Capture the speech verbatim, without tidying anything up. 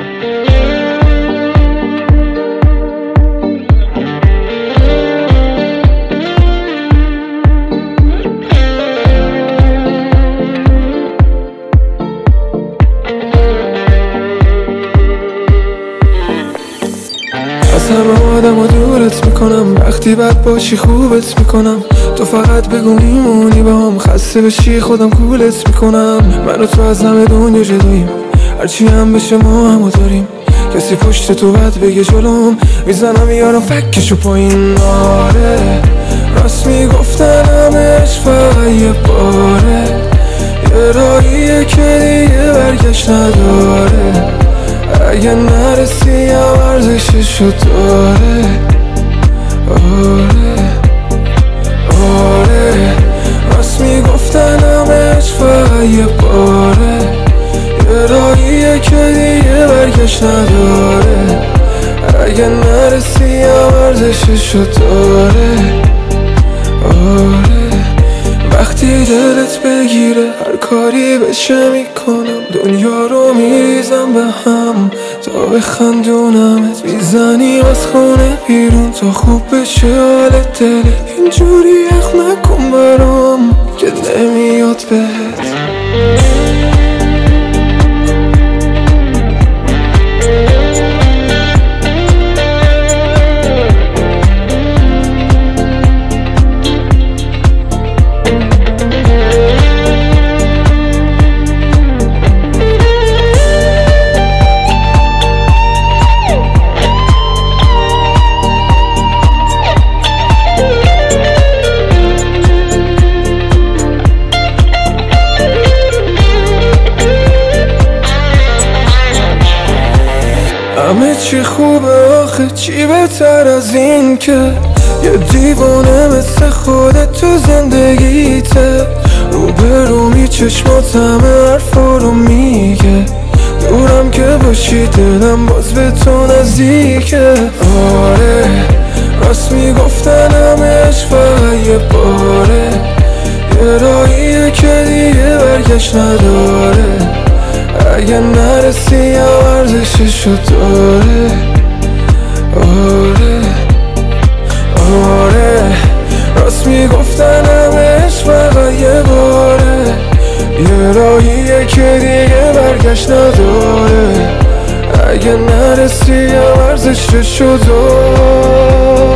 از همه آدم ها دورت میکنم، وقتی بد باشی خوبت میکنم. تو فقط بگو میمونی با هم، خسته بشی خودم کولت میکنم. من و تو از همه دنیا جداییم، هرچی هم بشه ما همو داریم. کسی پشت تو بد بگه جلوم، میزنم یارم فکشو پایین. آره راست میگفتن همش فقط یه باره، یه راهیه که دیگه برگشت نداره. اگه نرسی هم ارزششو داره. آره آره راست میگفتن همش فقط یه باره، یه راهیه که دیگه برگشت نداره. اگه نرسی هم ارزششو داره. آره وقتی دلت بگیره هر کاری بشه میکنم، دنیا رو میریزم به هم تا بخندونمت. میزنی از خونه بیرون تا خوب بشه حالت دلت، اینجوری اخ نکن برام که نمیاد بهت. همه چی خوبه آخه، چی بهتر از این که یه دیوانه مثل خودت تو زندگیته. روبرومی چشمات همه حرفا رو میگه، دورم که باشی دلم باز به تو نزدیکه. آره راست میگفتن همش فقط یه باره، یه راهیه که دیگه برگشت نداره. اگه نرسی هم ارزششو داره. آره آره راست میگفتن همش فقط یه باره، یه راهیه که دیگه برگشت نداره. اگه نرسی هم ارزششو داره.